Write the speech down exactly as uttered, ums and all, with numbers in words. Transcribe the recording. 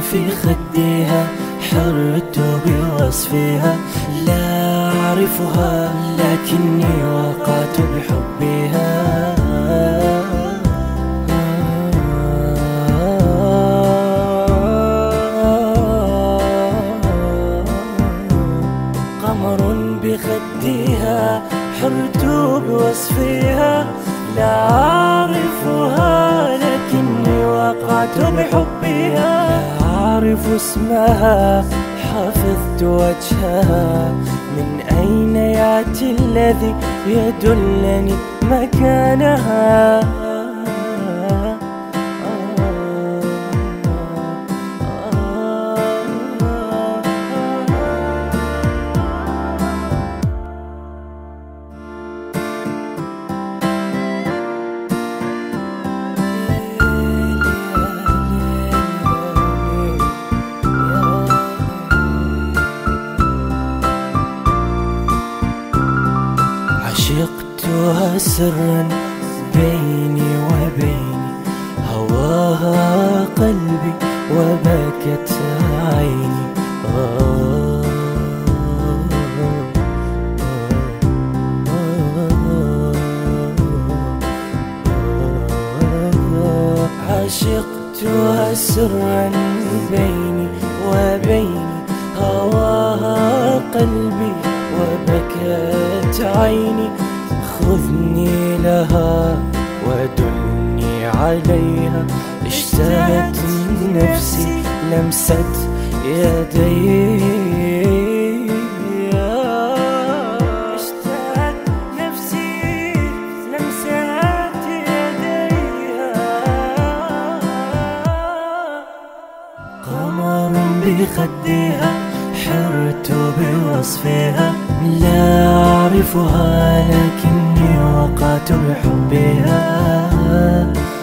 في خدها حرت بوصفها، لا أعرفها لكني وقعت بحبها. قمر بخدها حرت بوصفها، لا أعرفها لكني وقعت بحبها. لا أعرف اسمها حفظت وجهها، من أين يأتي الذي يدلني مكانها؟ عشقتها سرا بيني وبيني، هواها قلبي وبكت عيني. آه عشقتها سرا بيني وبيني، هواها قلبي وبكت عيني. خذني لها ودلني عليها، اشتهت نفسي لمست يدي. اشتهت نفسي لمست يديها. قمر بخدها حرت بوصفها، لا أعرفها لكني وقعت بحبها.